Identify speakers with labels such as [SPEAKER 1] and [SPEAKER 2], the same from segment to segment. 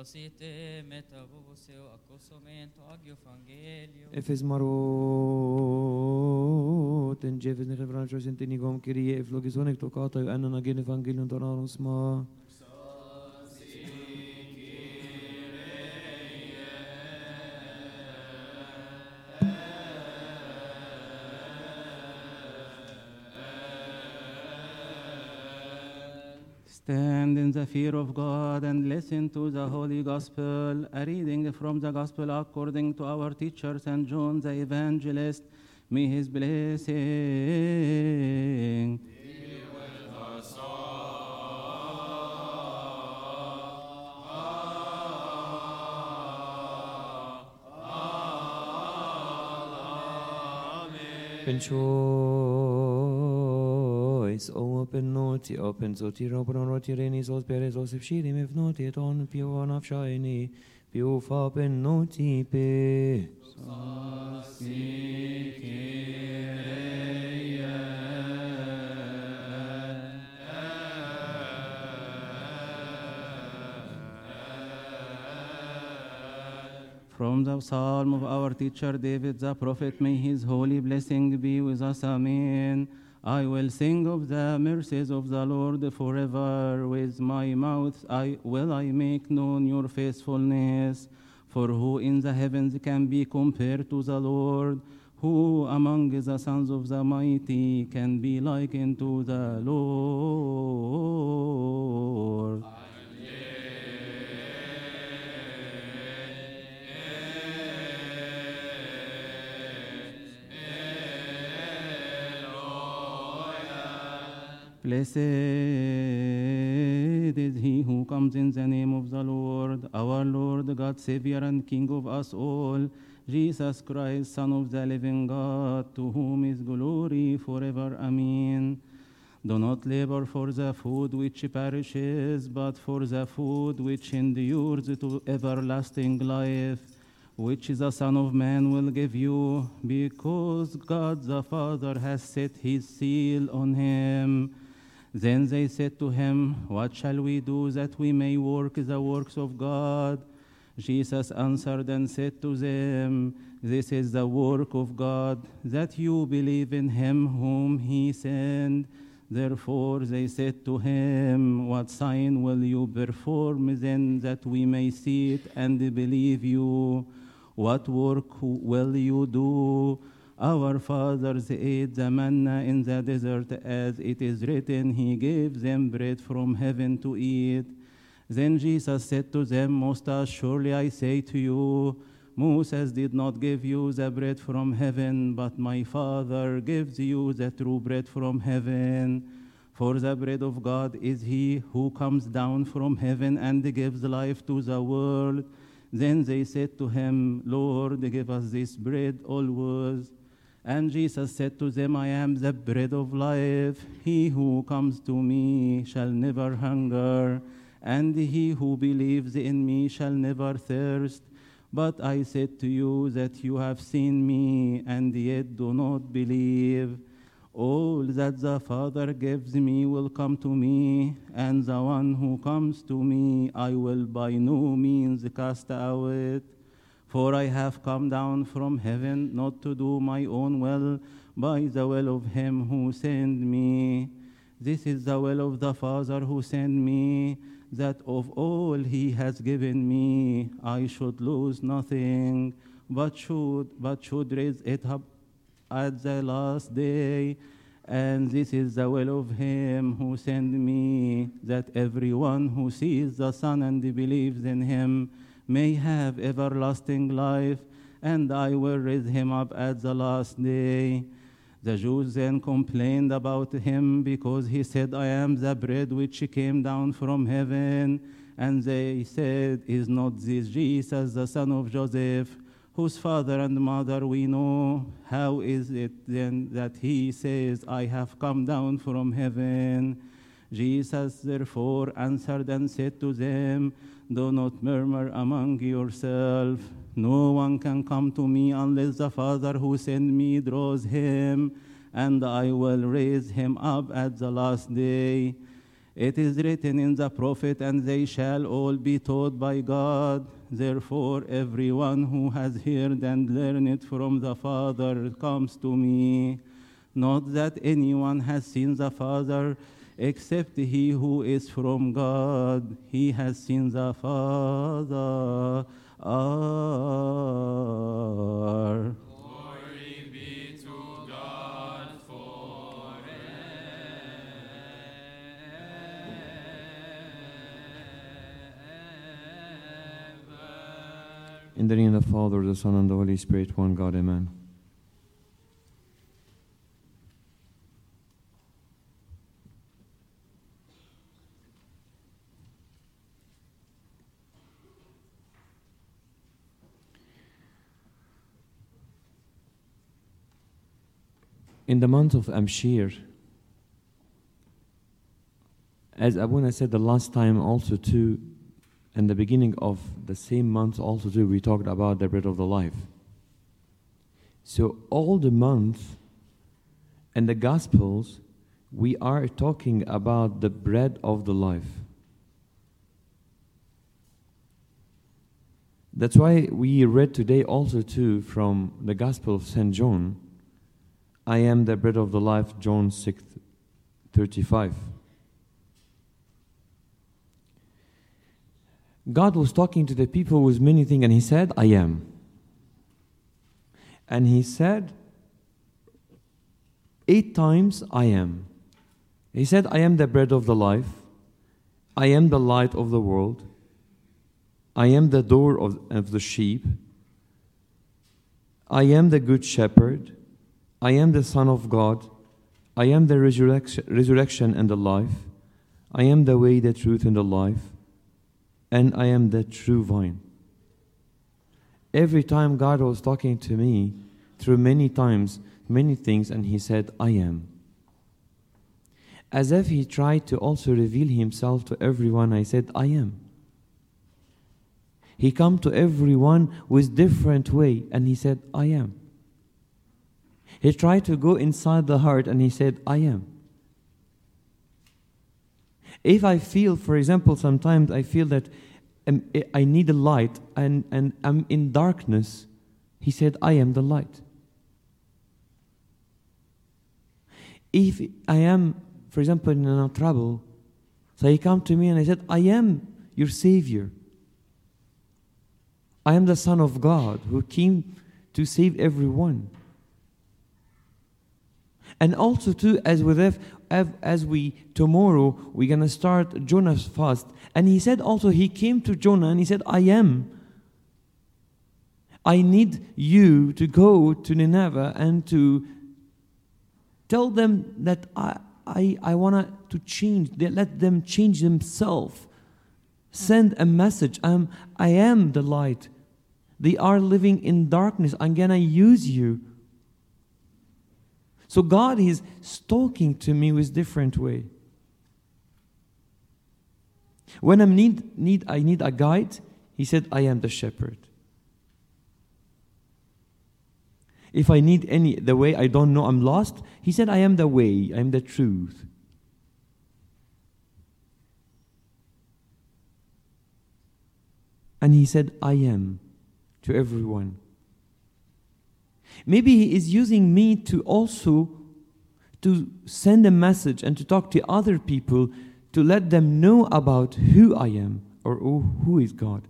[SPEAKER 1] Site metabuseo accosumento agio evangelio.
[SPEAKER 2] Efes marot en Jefes ne refrancho sentinigom Kyrie eflogisonek tocata anna gen evangelium donarum ma.
[SPEAKER 3] Stand in the fear of God and listen to the Holy Gospel, a reading from the Gospel according to our teacher St. John the Evangelist. May his blessing
[SPEAKER 2] Open choice, open noti, open zoti, robron roti renis, os peres, os ifshirim, if noti, et on pio on afshaini, pio fa pen noti pe.
[SPEAKER 3] From the psalm of our teacher David the prophet, may his holy blessing be with us. Amen. I will sing of the mercies of the Lord forever. With my mouth I make known your faithfulness. For who in the heavens can be compared to the Lord? Who among the sons of the mighty can be likened to the Lord? Blessed is he who comes in the name of the Lord, our Lord, God, Savior, and King of us all, Jesus Christ, Son of the living God, to whom is glory forever. Amen. Do not labor for the food which perishes, but for the food which endures to everlasting life, which the Son of Man will give you, because God the Father has set his seal on him. Then they said to him, what shall we do that we may work the works of God? Jesus answered and said to them, this is the work of God, that you believe in him whom he sent. Therefore they said to him, what sign will you perform then that we may see it and believe you? What work will you do? Our fathers ate the manna in the desert, as it is written, he gave them bread from heaven to eat. Then Jesus said to them, most assuredly I say to you, Moses did not give you the bread from heaven, but my Father gives you the true bread from heaven. For the bread of God is he who comes down from heaven and gives life to the world. Then they said to him, Lord, give us this bread always. And Jesus said to them, I am the bread of life. He who comes to me shall never hunger, and he who believes in me shall never thirst. But I said to you that you have seen me, and yet do not believe. All that the Father gives me will come to me, and the one who comes to me I will by no means cast out. For I have come down from heaven not to do my own will, by the will of him who sent me. This is the will of the Father who sent me, that of all he has given me I should lose nothing, but should raise it up at the last day. And this is the will of him who sent me, that everyone who sees the Son and believes in him may have everlasting life, and I will raise him up at the last day. The Jews then complained about him because he said, I am the bread which came down from heaven. And they said, is not this Jesus, the son of Joseph, whose father and mother we know? How is it then that he says, I have come down from heaven? Jesus therefore answered and said to them, do not murmur among yourselves. No one can come to me unless the Father who sent me draws him, and I will raise him up at the last day. It is written in the prophet, and they shall all be taught by God. Therefore, everyone who has heard and learned it from the Father comes to me. Not that anyone has seen the Father, except he who is from God. He has seen the Father.
[SPEAKER 4] Glory be to God forever.
[SPEAKER 2] In the name of the Father, the Son, and the Holy Spirit, one God, amen. In the month of Amshir, as Abuna said the last time also too, in the beginning of the same month also too, we talked about the bread of the life. So all the month in the Gospels, we are talking about the bread of the life. That's why we read today also too from the Gospel of St. John, I am the bread of the life, John 6:35. God was talking to the people with many things, and He said, I am. And He said 8 times, I am. He said, I am the bread of the life. I am the light of the world. I am the door of the sheep. I am the good shepherd. I am the Son of God. I am the resurrection and the life. I am the way, the truth, and the life. And I am the true vine. Every time God was talking to me, through many times, many things, and He said, I am. As if He tried to also reveal Himself to everyone, I said, I am. He come to everyone with different way, and He said, I am. He tried to go inside the heart, and He said, I am. If I feel, for example, sometimes I feel that I need a light and I'm in darkness, He said, I am the light. If I am, for example, in trouble, so He come to me and I said, I am your Savior. I am the Son of God who came to save everyone. And also too, as we tomorrow we're gonna start Jonah's fast, and he said also He came to Jonah and He said, I am. I need you to go to Nineveh and to tell them that I want to change. Let them change themselves. Send a message. I am the light. They are living in darkness. I'm gonna use you. So God is talking to me with different way. When I need a guide, He said, I am the shepherd. If I need the way I don't know, I'm lost, He said, I am the way, I am the truth. And He said, I am to everyone. Maybe He is using me to also to send a message and to talk to other people to let them know about who I am or who is God.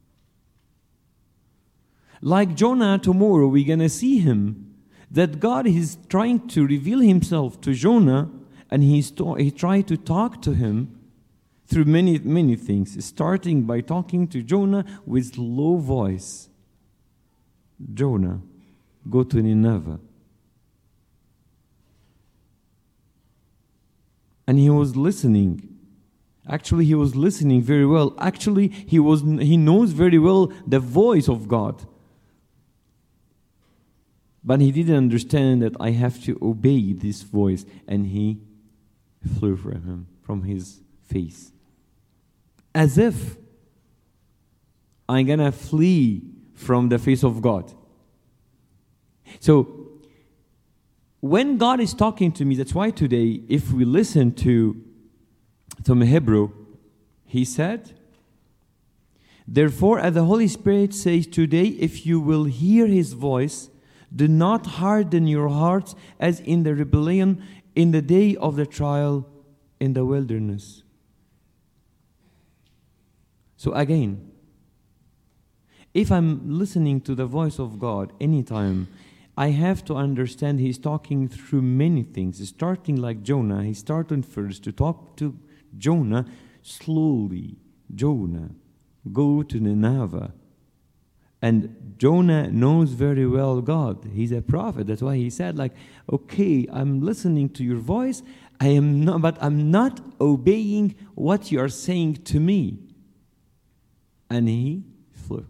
[SPEAKER 2] Like Jonah, tomorrow we're going to see him, that God is trying to reveal Himself to Jonah, and he tried to talk to him through many, many things, starting by talking to Jonah with low voice. Jonah, go to Nineveh. And he was listening. Actually, he was listening very well. Actually, he knows very well the voice of God. But he didn't understand that I have to obey this voice, and he flew from his face. As if I'm gonna flee from the face of God. So, when God is talking to me, that's why today, if we listen to from Hebrew, he said, "Therefore, as the Holy Spirit says today, if you will hear his voice, do not harden your hearts as in the rebellion in the day of the trial in the wilderness." So again, if I'm listening to the voice of God anytime, I have to understand he's talking through many things. Starting like Jonah, he started first to talk to Jonah slowly. Jonah, go to Nineveh. And Jonah knows very well God. He's a prophet. That's why he said, like, okay, I'm listening to your voice, but I'm not obeying what you are saying to me. And he flew.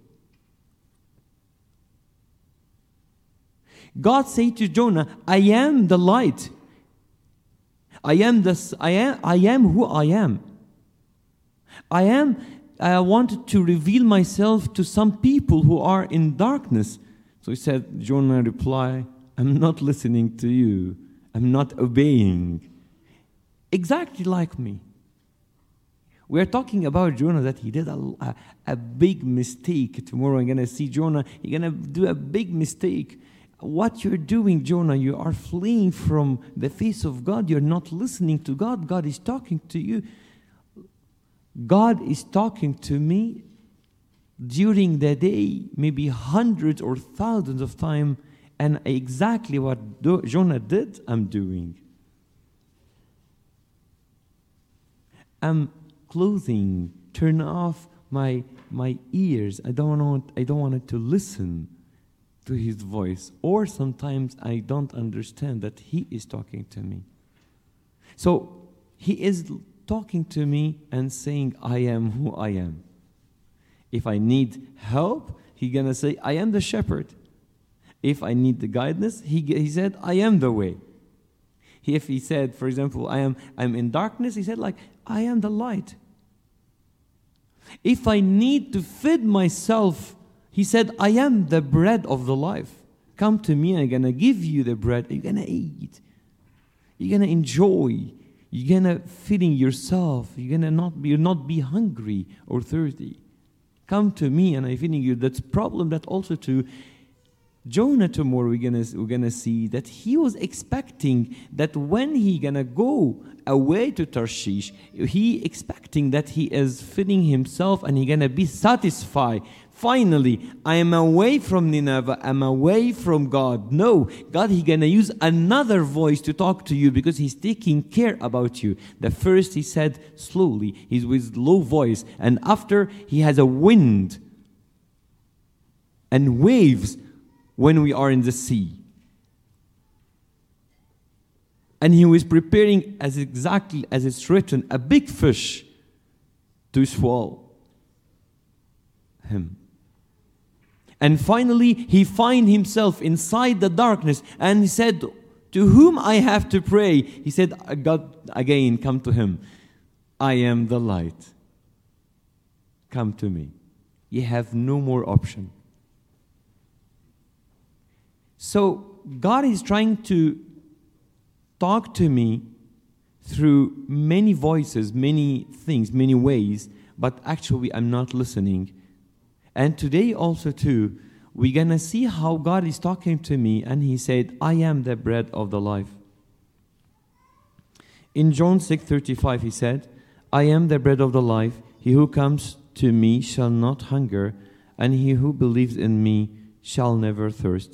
[SPEAKER 2] God said to Jonah, I am the light. I am who I am. I wanted to reveal myself to some people who are in darkness. So he said, Jonah replied, I'm not listening to you. I'm not obeying. Exactly like me. We're talking about Jonah, that he did a big mistake. Tomorrow I'm going to see Jonah. You're going to do a big mistake. What you're doing, Jonah, you are fleeing from the face of God. You're not listening to God. God is talking to you. God is talking to me during the day, maybe hundreds or thousands of times, and exactly what Jonah did, I'm doing. I'm closing, turn off my ears. I don't want it to listen to his voice. Or sometimes I don't understand that he is talking to me. So he is talking to me and saying, I am who I am. If I need help, he's going to say, I am the shepherd. If I need the guidance, he said, I am the way. If he said, for example, I'm in darkness, he said, like, I am the light. If I need to feed myself, he said, I am the bread of the life. Come to me, I'm going to give you the bread. You're going to eat. You're going to enjoy. You're going to feeding yourself. You're going to not be hungry or thirsty. Come to me and I'm feeding you. That's problem that also to Jonah tomorrow we're gonna see that he was expecting that when he gonna go away to Tarshish, he expecting that he is feeding himself and he gonna be satisfied. Finally, I am away from Nineveh, I'm away from God. No, God, he gonna use another voice to talk to you because he's taking care about you. The first he said slowly, he's with low voice, and after he has a wind and waves when we are in the sea. And he was preparing, as exactly as it's written, a big fish to swallow him. And finally, he find himself inside the darkness, and he said, to whom I have to pray? He said, God, again, come to him. I am the light. Come to me. You have no more option. So God is trying to talk to me through many voices, many things, many ways, but actually I'm not listening. And today also too, we're going to see how God is talking to me, and he said, I am the bread of the life. In John 6:35 he said, I am the bread of the life. He who comes to me shall not hunger, and he who believes in me shall never thirst.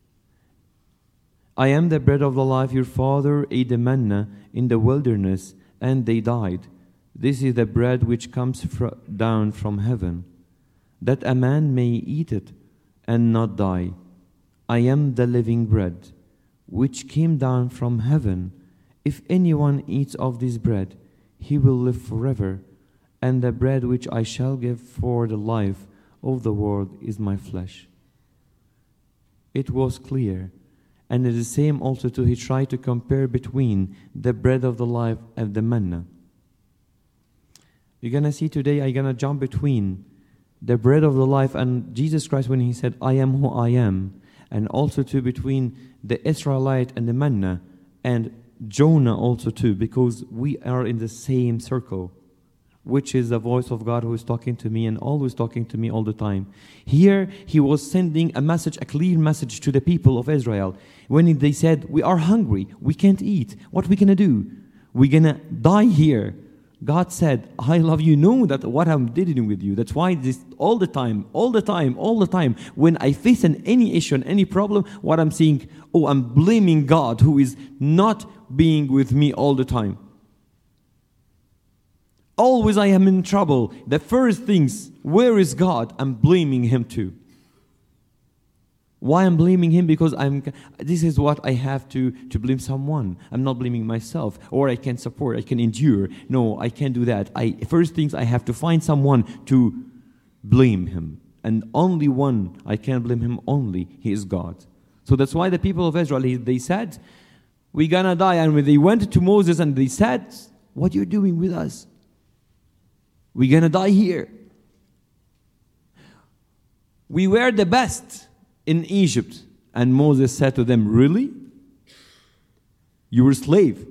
[SPEAKER 2] I am the bread of the life. Your father ate the manna in the wilderness, and they died. This is the bread which comes down from heaven, that a man may eat it and not die. I am the living bread, which came down from heaven. If anyone eats of this bread, he will live forever. And the bread which I shall give for the life of the world is my flesh. It was clear. And it's the same also too, he tried to compare between the bread of the life and the manna. You're going to see today, I'm going to jump between the bread of the life and Jesus Christ when he said, I am who I am. And also too between the Israelite and the manna and Jonah also too, because we are in the same circle, which is the voice of God who is talking to me and always talking to me all the time. Here, he was sending a message, a clear message to the people of Israel. When they said, we are hungry, we can't eat, what are we going to do? We're going to die here. God said, I love you, know that what I'm dealing with you. That's why this all the time, when I face any issue and any problem, what I'm saying, oh, I'm blaming God who is not being with me all the time. Always I am in trouble. The first things, where is God? I'm blaming Him too. Why I'm blaming Him? Because this is what I have to blame someone. I'm not blaming myself. Or I can support, I can endure. No, I can't do that. First things, I have to find someone to blame Him. And only one, I can blame Him only. He is God. So that's why the people of Israel, they said, we're gonna die. And when they went to Moses and they said, what are you doing with us? We're gonna die here. We were the best in Egypt. And Moses said to them, really? You were a slave.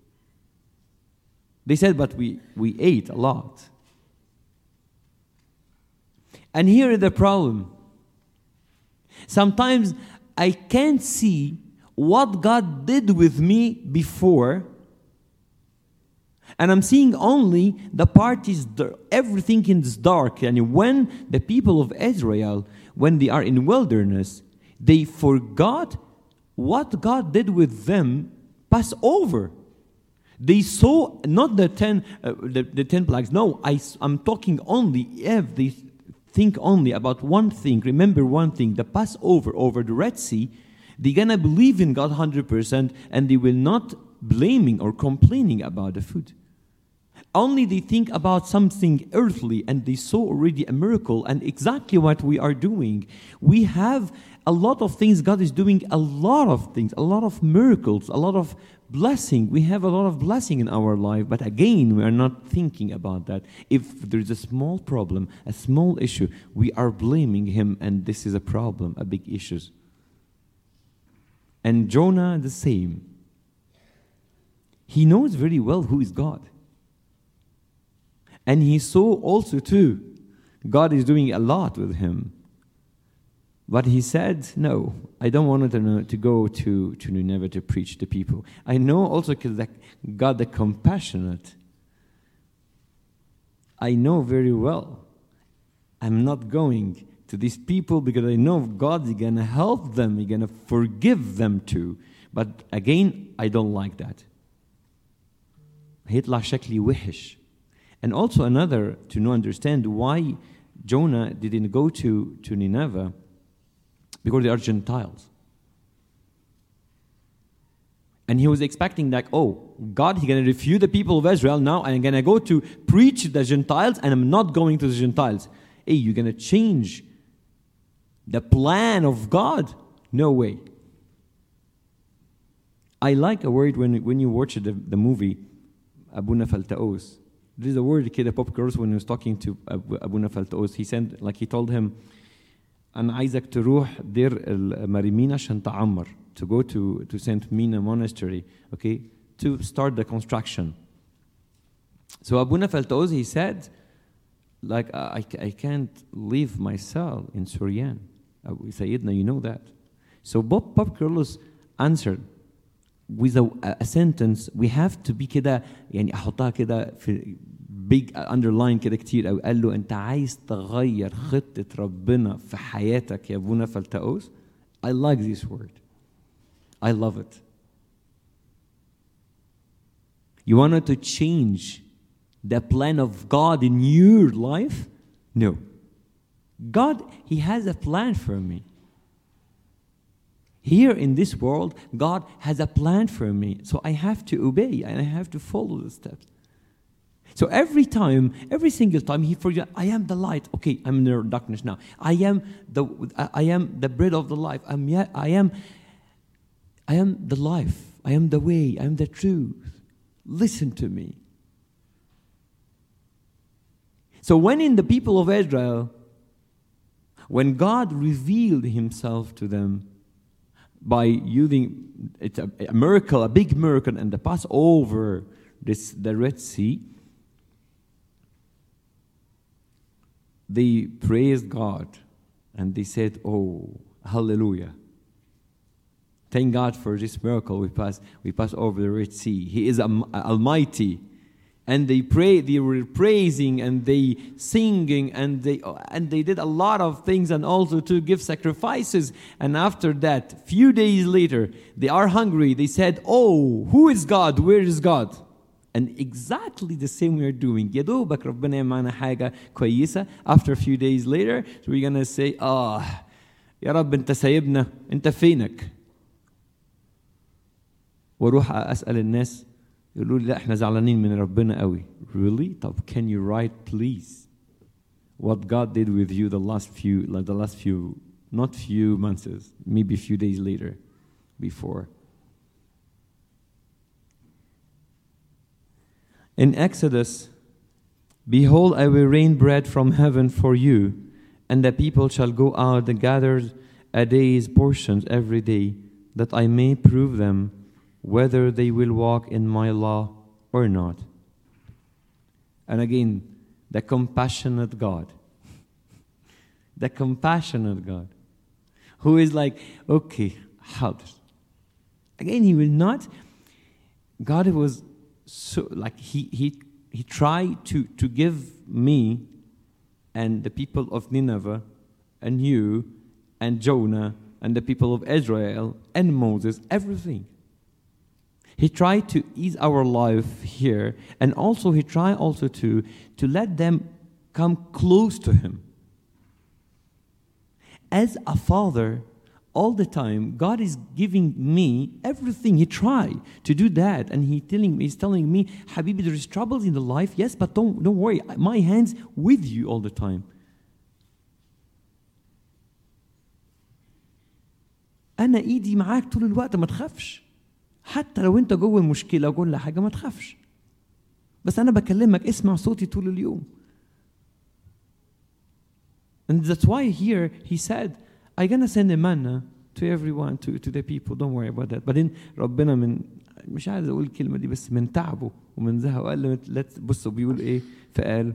[SPEAKER 2] They said, but we ate a lot. And here is the problem. Sometimes I can't see what God did with me before, and I'm seeing only the part is everything is dark. And when the people of Israel, when they are in wilderness, they forgot what God did with them pass over. They saw not the 10 plagues. No, I'm talking only if they think only about one thing. Remember one thing: the Passover over the Red Sea. They're gonna believe in God 100%, and they will not blaming or complaining about the food. Only they think about something earthly, and they saw already a miracle, and exactly what we are doing. We have a lot of things. God is doing a lot of things, a lot of miracles, a lot of blessing. We have a lot of blessing in our life, but again, we are not thinking about that. If there's a small problem, a small issue, we are blaming Him, and this is a problem, a big issue. And Jonah, the same. He knows very well who is God. And he saw also too, God is doing a lot with him. But he said, no, I don't want to go to Nineveh to preach to people. I know also that God the compassionate. I know very well I'm not going to these people because I know God is going to help them. He's going to forgive them too. But again, I don't like that. هيطلع شكلي وحش. And also another, to understand why Jonah didn't go to Nineveh, because they are Gentiles. And he was expecting that, oh, God, He's going to refute the people of Israel now, and I'm going to go to preach the Gentiles, and I'm not going to the Gentiles. Hey, you're going to change the plan of God? No way. I like a word when you watch the movie, Abuna Faltaos. There's a word kid, Pop Girls, when he was talking to Abuna Faltaos, he said, like he told him, أنا عايزك تروح دير المريمين عشان تعمر, to go to Saint Mina Monastery, okay, to start the construction. So Abuna Faltaos, he said, like, I can't leave my cell in Syrian. Sayyidina, you know that. So Pop Carlos answered with a sentence. We have to be كده, يعني أحطها كده في big underline كده كتير أو قال له أنت عايز تغير خطة ربنا في حياتك يا أبونا فلتأوس. I like this word. I love it. You wanted to change the plan of God in your life? No. God, He has a plan for me. Here in this world, God has a plan for me. So I have to obey and I have to follow the steps. So every single time He forgets, I am the light. Okay, I'm in the darkness now. I am the bread of the life. I am the life. I am the way. I am the truth. Listen to me. So when in the people of Israel, when God revealed Himself to them, by using it's a miracle, a big miracle, and they pass over the Red Sea. They praised God and they said, "Oh, hallelujah. Thank God for this miracle. We pass over the Red Sea. He is almighty." And they were praising and they singing and they did a lot of things, and also to give sacrifices. And after that, few days later, they are hungry. They said, "Oh, who is God? Where is God?" And exactly the same we are doing. يا دوبك ربنا يعمل حاجة كويسة. After a few days later, we're gonna say, يا رب أنت سايبنا، أنت فينك؟ وأروح أسأل الناس يقولوا لي لا إحنا زعلانين من ربنا قوي. Really? طب can you write please what God did with you the last few, not few months, maybe a few days later, before? In Exodus, "Behold, I will rain bread from heaven for you, and the people shall go out and gather a day's portions every day, that I may prove them whether they will walk in my law or not." And again, the compassionate God. The compassionate God. Who is like, okay, how? Again, he will not. God was so like he tried to give me and the people of Nineveh and you and Jonah and the people of Israel and Moses everything. He tried to ease our life here, and also he tried also to let them come close to him. As a father, all the time, God is giving me everything. He tried to do that, and he's telling me, Habibi, there is troubles in the life, yes, but don't worry. My hand's with you all the time. أنا إيدي معاك طول الوقت، ما تخافش. حتى لو أنت جوه المشكلة وجوه حاجة ما تخافش. بس أنا بكلمك، اسمع صوتي طول اليوم. And that's why here he said, I'm going to send a manna to everyone, to the people. Don't worry about that. بعدين ربنا من مش عايز أقول الكلمة دي بس من تعبه ومن زهقه قال له بصوا بيقول إيه؟ فقال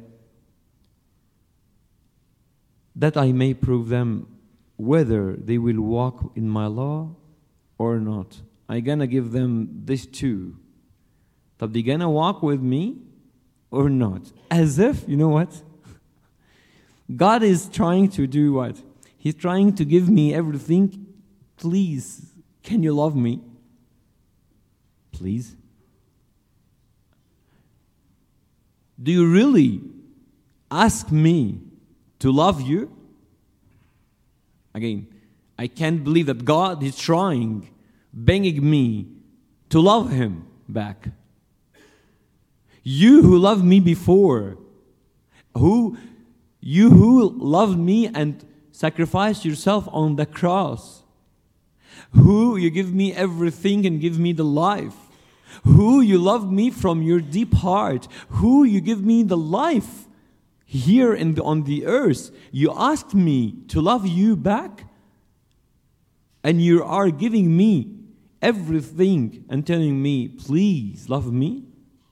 [SPEAKER 2] that I may prove them whether they will walk in my law or not. I'm going to give them this too. طب they going to walk with me or not? As if, you know what? God is trying to do what? He's trying to give me everything. Please, can you love me? Please. Do you really ask me to love you? Again, I can't believe that God is trying, begging me to love him back. You who loved me before, you who loved me and sacrificed yourself on the cross, who you give me everything and give me the life, who you love me from your deep heart, who you give me the life here on the earth. You asked me to love you back, and you are giving me everything and telling me, please love me.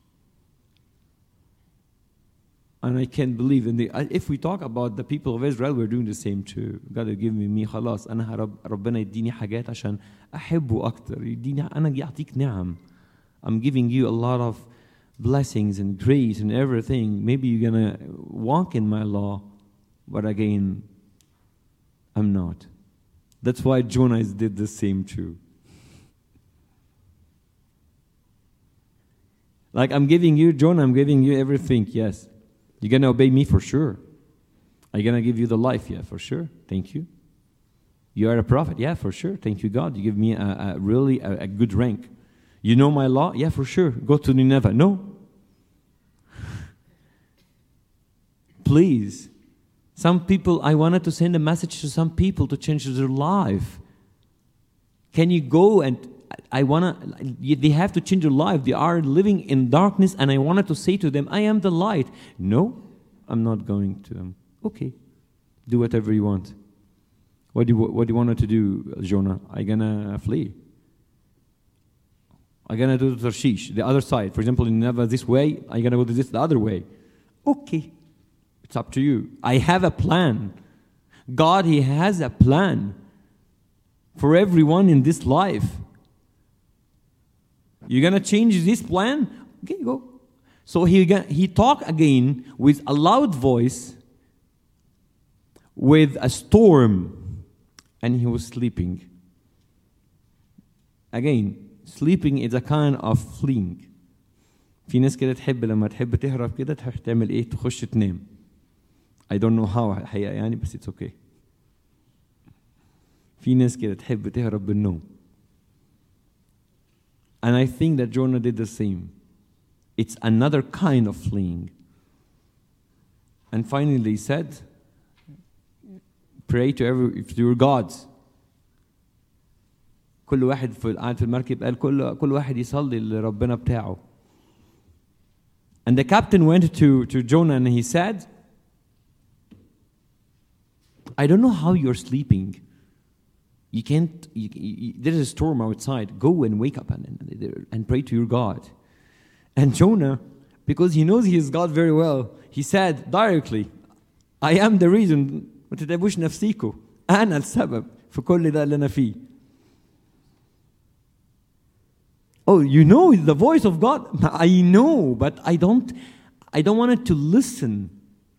[SPEAKER 2] And I can't believe if we talk about the people of Israel, we're doing the same too. God will give me خلاص أنا ربنا يديني حاجات عشان أحبه أكتر. يديني أنا يعطيك نعم. I'm giving you a lot of blessings and grace and everything. Maybe you're gonna walk in my law, but again, I'm not. That's why Jonah did the same too. Like I'm giving you, Jonah, I'm giving you everything, yes. You're going to obey me for sure. I'm going to give you the life, yeah, for sure. Thank you. You are a prophet, yeah, for sure. Thank you, God. You give me a really good rank. You know my law? Yeah, for sure. Go to Nineveh. No. Please. Some people, I wanted to send a message to some people to change their life. Can you go and they have to change their life. They are living in darkness, and I wanted to say to them, I am the light. No, I'm not going to them. Okay, do whatever you want. What do you want her to do, Jonah? I'm gonna flee. I'm gonna do Tarshish, the other side. For example, in Nineveh this way, I'm gonna go to this the other way. Okay, it's up to you. I have a plan. God, He has a plan for everyone in this life. You're gonna change this plan? Okay, go. So he talked again with a loud voice, with a storm, and he was sleeping. Again, sleeping is a kind of fleeing. في ناس كده تحب لما تحب تهرب كده تحب تعمل ايه؟ تخش تنام. I don't know how الحقيقة يعني بس it's okay. في ناس كده تحب تهرب بالنوم. And I think that Jonah did the same. It's another kind of fleeing. And finally he said, pray to your gods. كل واحد قاعد في المركب قال كل واحد يصلي لربنا بتاعه. And the captain went to Jonah and he said, I don't know how you're sleeping. You can't, there's a storm outside. Go and wake up and pray to your God. And Jonah, because he knows his God very well, he said directly, I am the reason. ما تتعبوش نفسيكوا. أنا السبب في كل ده اللي أنا فيه. Oh, you know the voice of God? I know, but I don't want it to listen.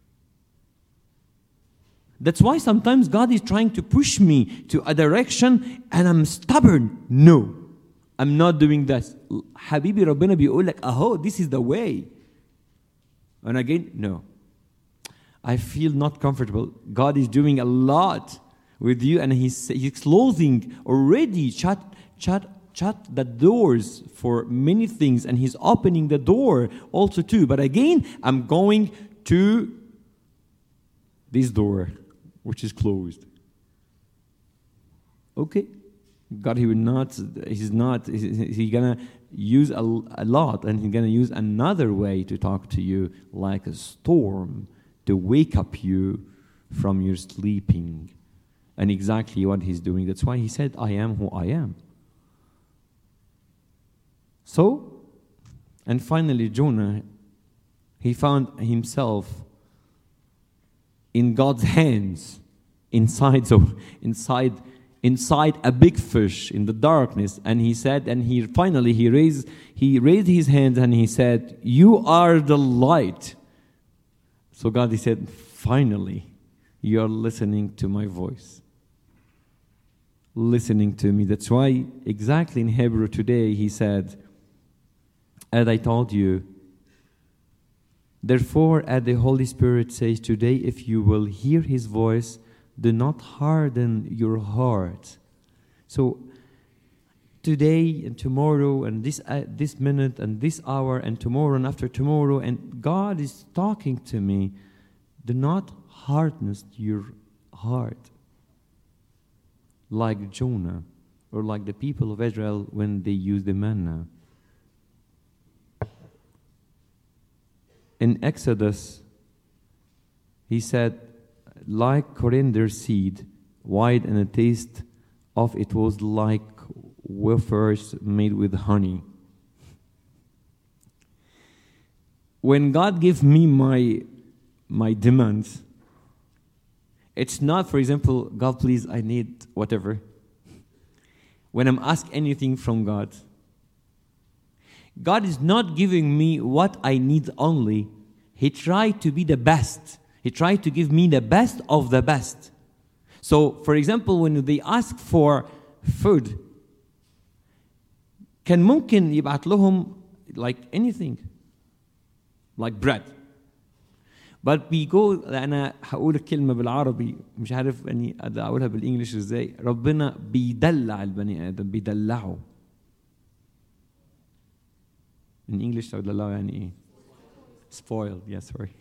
[SPEAKER 2] That's why sometimes God is trying to push me to a direction and I'm stubborn. No, I'm not doing that. حبيبي ربنا بيقول لك this is the way. And again, no. I feel not comfortable. God is doing a lot with you and He's closing already, shut the doors for many things, and He's opening the door also too. But again, I'm going to this door, which is closed. Okay. God, He's gonna use a lot, and He's gonna use another way to talk to you, like a storm, to wake up you from your sleeping. And exactly what He's doing. That's why He said, I am who I am. So, and finally Jonah, he found himself in God's hands, inside a big fish in the darkness. And he said, and he raised his hands and he said, you are the light. So God, He said, finally, you are listening to my voice. Listening to me. That's why exactly in Hebrew today He said, as I told you, therefore, as the Holy Spirit says today, if you will hear His voice, do not harden your heart. So, today and tomorrow and this minute and this hour and tomorrow and after tomorrow, and God is talking to me, do not harden your heart like Jonah or like the people of Israel when they used the manna. In Exodus, He said, like coriander seed, white, and the taste of it was like wafers made with honey. When God gives me my demands, it's not, for example, God, please, I need whatever. When I'm asked anything from God, God is not giving me what I need only. He tried to be the best. He tried to give me the best of the best. So, for example, when they ask for food, كان ممكن يبعت لهم like anything, like bread. But we go, أنا هقول الكلمة بالعربي مش عارف أني أقولها بالإنجليش إزاي. ربنا بيدلع البني آدم، بيدلعه. In English تدلعه يعني إيه؟ Spoiled, yes, sorry.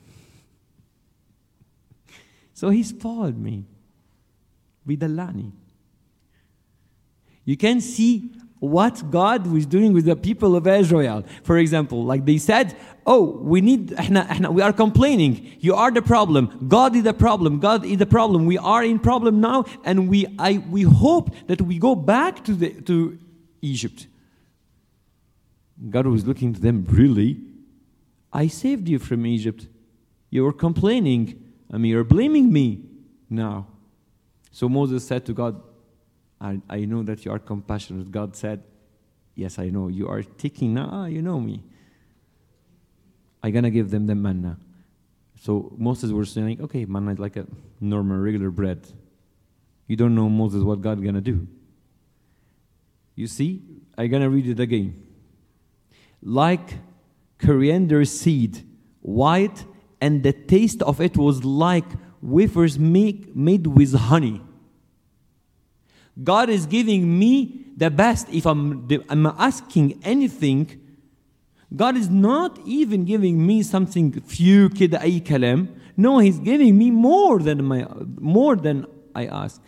[SPEAKER 2] So He spoiled me. بيدلعني. You can see what God was doing with the people of Israel. For example, like they said, oh, we are complaining. You are the problem. God is the problem. God is the problem. We are in problem now, and we hope that we go back to Egypt. God was looking to them, really? I saved you from Egypt. You were complaining. You're blaming me now. So Moses said to God, I know that you are compassionate. God said, yes, I know. You are taking now. You know me. I'm going to give them the manna. So Moses was saying, okay, manna is like a normal, regular bread. You don't know, Moses, what God going to do. You see, I'm going to read it again. Like coriander seed, white, and the taste of it was like wafers made with honey. God is giving me the best. If I'm asking anything, God is not even giving me something few كده أي كلام. No, He's giving me more than I ask.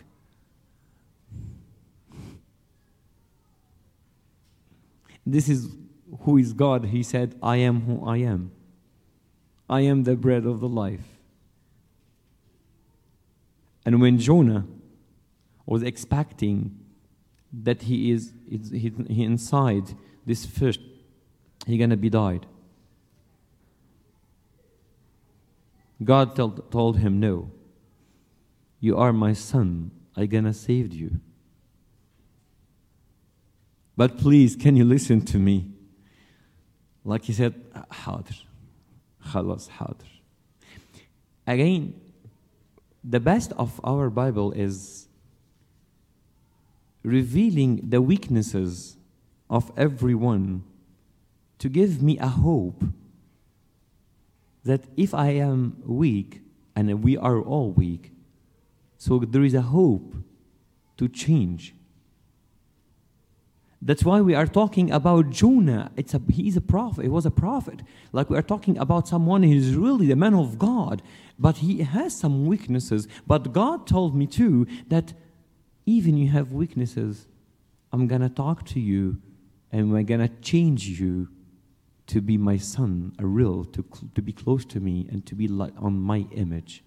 [SPEAKER 2] This is who is God. He said, I am who I am. I am the bread of the life. And when Jonah was expecting that he inside this fish, he gonna be died. God told him, no, you are my son. I gonna save you. But please, can you listen to me? Like he said, حاضر. خلاص حاضر. Again, the best of our Bible is revealing the weaknesses of everyone to give me a hope that if I am weak, and we are all weak, so there is a hope to change. That's why we are talking about Jonah. He's a prophet. He was a prophet. Like we are talking about someone who is really the man of God, but he has some weaknesses. But God told me too that even you have weaknesses, I'm going to talk to you and we're going to change you to be my son, to be close to me and to be like on my image.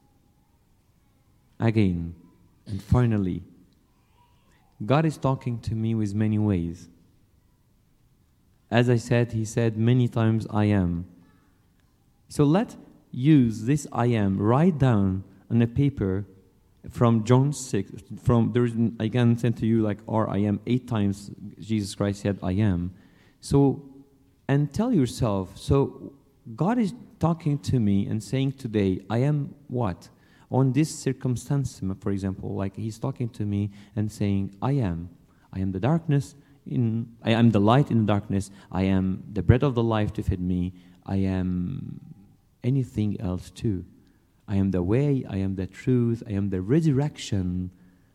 [SPEAKER 2] Again, and finally, God is talking to me with many ways. As I said, He said many times, I am. So let's use this I am, write down on a paper from John 6, I can send to you like, or I am 8 times Jesus Christ said I am. So, and tell yourself, so God is talking to me and saying today, I am what? On this circumstance, for example, like He's talking to me and saying, I am the darkness, I am the light in the darkness, I am the bread of the life to feed me, I am anything else too. I am the way, I am the truth, I am the resurrection.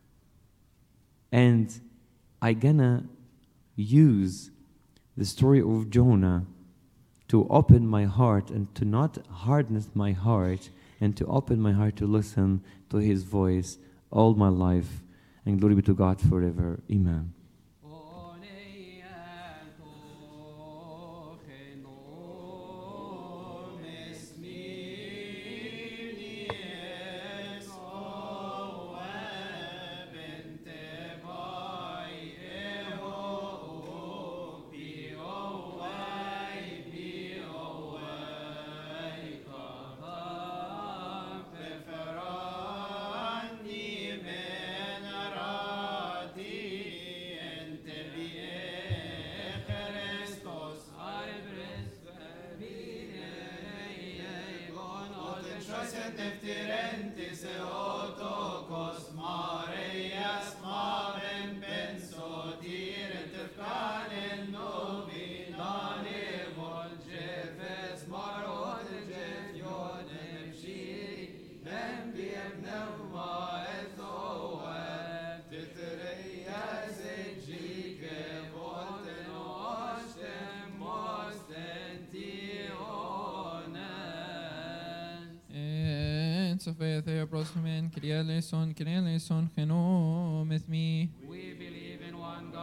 [SPEAKER 2] And I'm gonna use the story of Jonah to open my heart and to not harden my heart and to open my heart to listen to His voice all my life. And glory be to God forever. Amen.
[SPEAKER 5] Sofia Thea Prosperman, Kyrie eleison, Kyrie eleison, Geno, with me.
[SPEAKER 4] We believe in one God.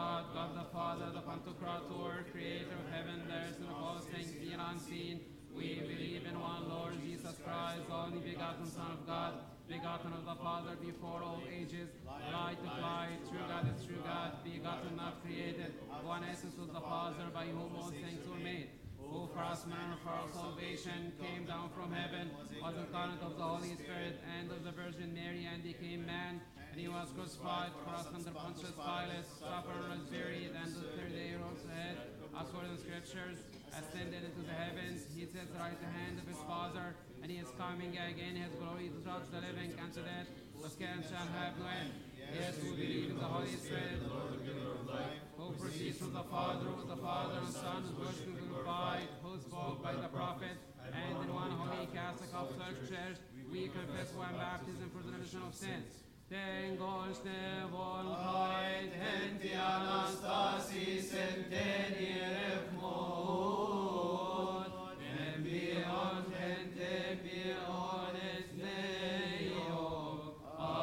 [SPEAKER 6] God, God the Father, the Pantocrator, creator of heaven, the earth, and of all things seen and unseen. We believe in one Lord Jesus Christ, the only begotten Son of God, begotten of the Father before all ages, light of light, true God is true God, begotten, not created, one essence with the Father, by whom all things were made, who for us man for our salvation came down from heaven, was incarnate of the Holy Spirit and of the Virgin Mary, and became man, and he was crucified for us under Pontius Pilate, suffered and was buried, and the third day rose ahead, as for the Scriptures, ascended into the heavens, he sits right at the hand of his Father, and he is coming again in his glory to judge the living and the dead, whose can shall have no end. Yes, we believe in the Holy Spirit, who proceeds from the Father, who is the Father and Son, who is worshipped and glorified, who spoke by the prophet, and in one holy Catholic Apostolic Church, we confess one baptism for the remission of sins. Tengo ste volhait henti anastasis centenire mod, nembion hente bion es neo.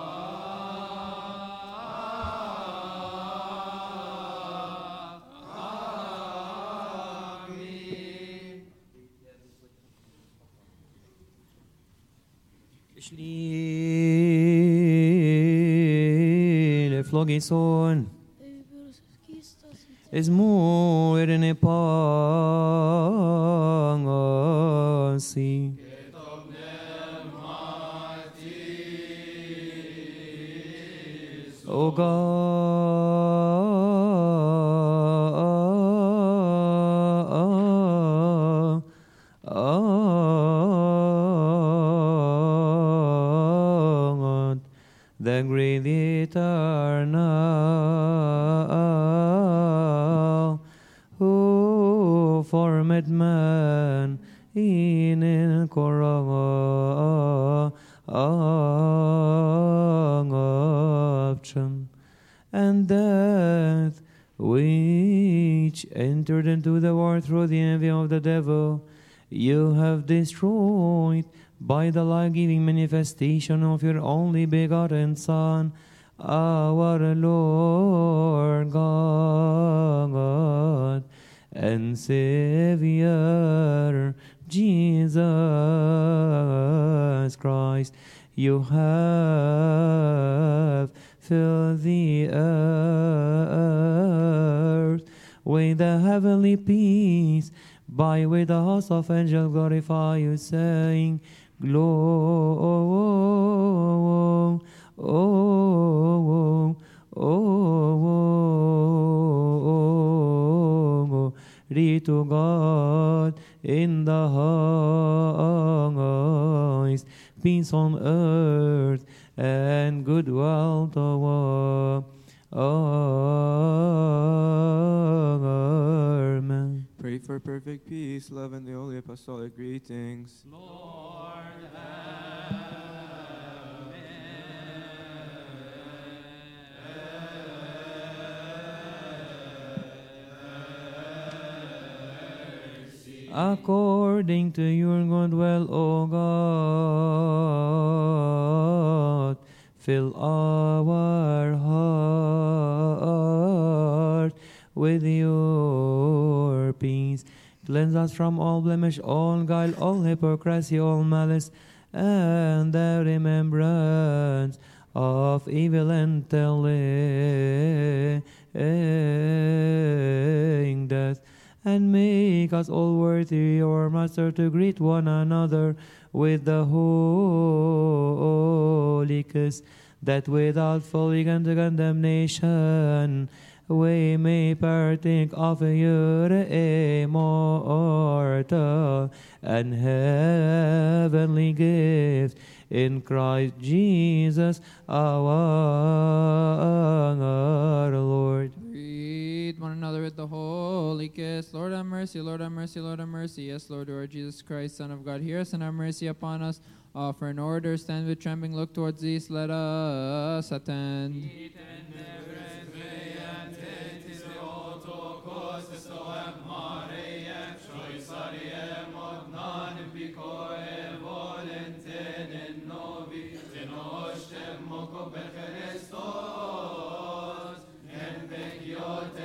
[SPEAKER 6] Amen.
[SPEAKER 2] Flogison es muere pangasi O God, the great eternal, who formed man in incorruption, and death, which entered into the world through the envy of the devil, you have destroyed by the life-giving manifestation of your only begotten Son, our Lord God and Savior Jesus Christ. You have filled the earth with the heavenly peace, by which the host of angels glorify you, saying, Glory to God in the highest, peace on earth and goodwill toward men.
[SPEAKER 7] Pray for perfect peace, love, and the holy apostolic greetings.
[SPEAKER 6] Lord,
[SPEAKER 2] according to your good will, O God, fill our heart with your peace. Cleanse us from all blemish, all guile, all hypocrisy, all malice, and the remembrance of evil and telling death. And make us all worthy, your Master, to greet one another with the holy kiss, that without falling into condemnation we may partake of your immortal and heavenly gift in Christ Jesus our Lord.
[SPEAKER 5] Greet one another with the holy kiss. Lord have mercy, Lord have mercy, Lord have mercy. Yes, Lord, Lord Jesus Christ, Son of God, hear us and have mercy upon us. Offer an order, stand with trembling, look towards thee, let us attend.
[SPEAKER 6] Christos, en vecchio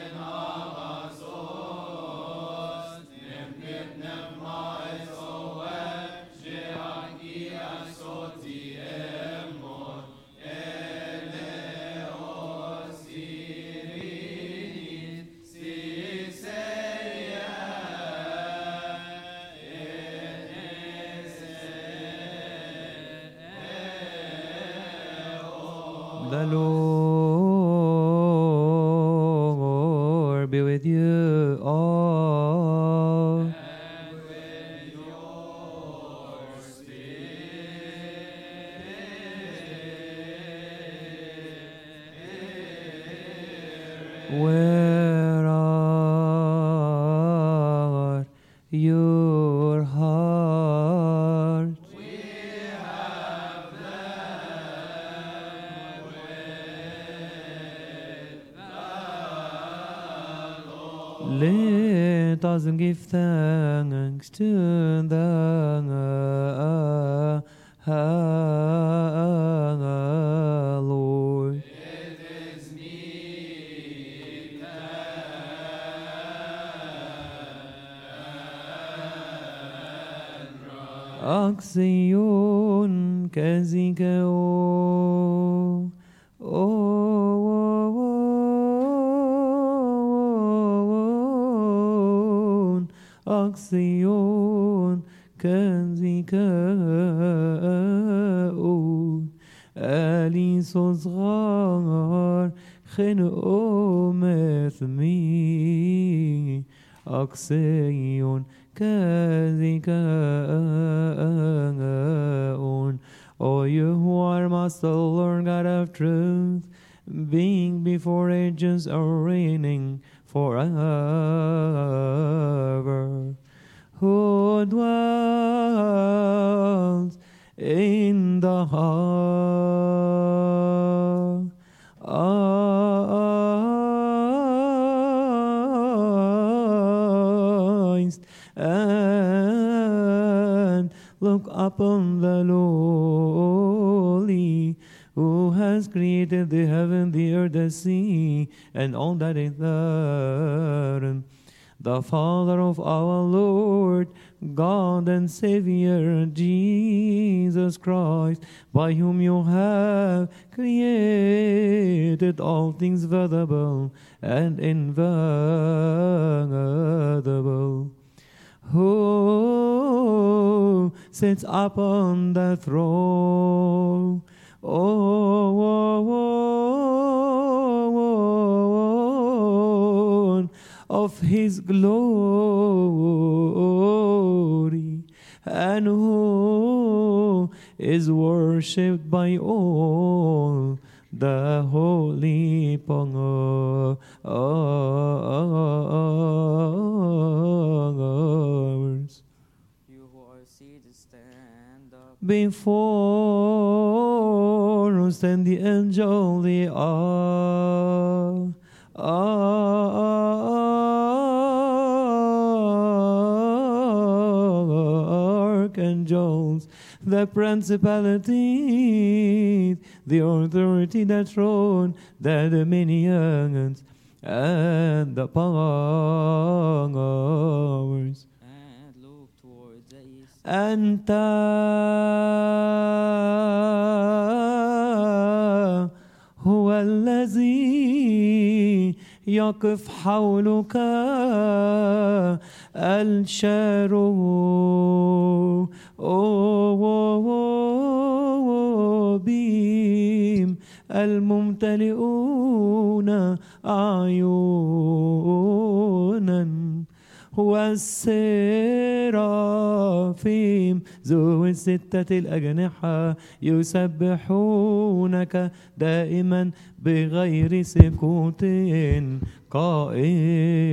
[SPEAKER 2] The Lord be with you all. Where are your hearts? Let us give thanks to the Lord. Axion kazikao Axion kazikao Ali صغار خنقوا مثمي Axion kazikaon. O you who are Master, Lord God of truth, being before ages or reigning forever, who dwells in the heart and look upon the lowly, who has created the heaven, the earth, the sea, and all that is therein. The Father of our Lord, God and Savior, Jesus Christ, by whom you have created all things visible and invisible, who sits upon the throne of his glory, and who is worshipped by all the holy powers.
[SPEAKER 1] You who are seated, stand up.
[SPEAKER 2] Before us stand the angel, the archangels, the principalities, the authority, the throne, the dominions, and the powers.
[SPEAKER 1] And look towards the east.
[SPEAKER 2] أنت هو الذي يقف حولك الشروبيم الممتلئون أعينا والسرافيم ذو الستة الأجنحة يسبحونك دائما بغير سكوت قائلين